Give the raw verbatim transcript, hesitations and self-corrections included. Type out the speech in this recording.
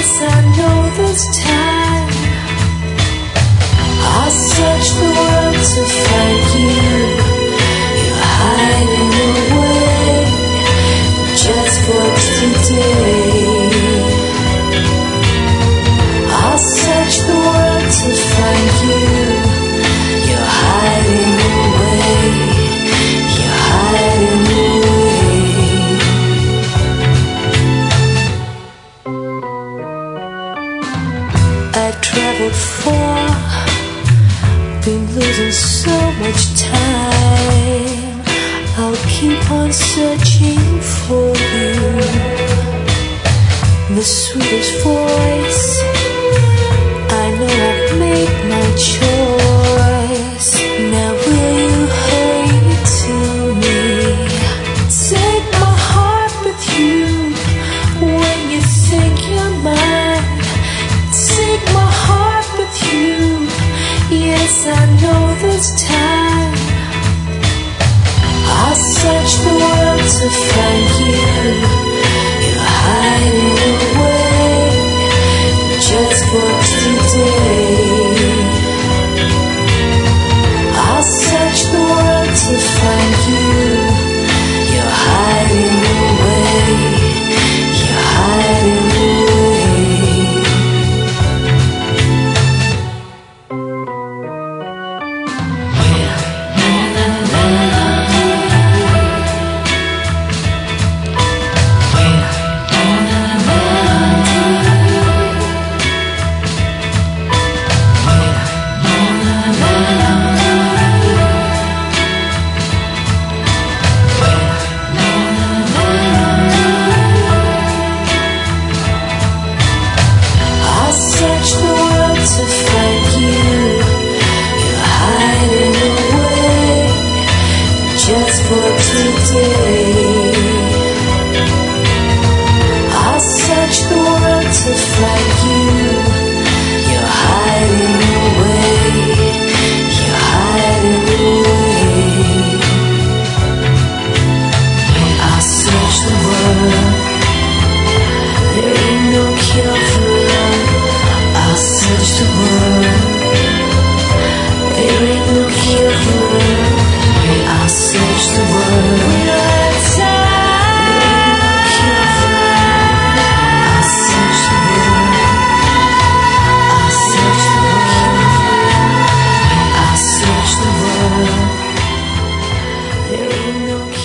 Yes, I know this time I'll search the world to find you. You're hiding away just for today. I'll search the world to find you. You're hiding away. You're hiding away. I traveled far, been losing so much time. I'll keep on searching for you. The sweetest voice, I know I've made my choice. Now will you hurry to me? Take my heart with you when you think you're mine. Take my heart with you. Yes, I know this time I'll search the world to find you. You're hiding away just for today. I'll search the world to find you. You're hiding away. You're hiding away. Just for today, I'll search the world to find you. You're hiding away. You're hiding away. I'll search the world. There ain't no cure for love. I'll search the world. There ain't no cure for love. I'll search the world. We don't have time. I'll search the world. I'll search the world. I'll search the world. There ain't no cure.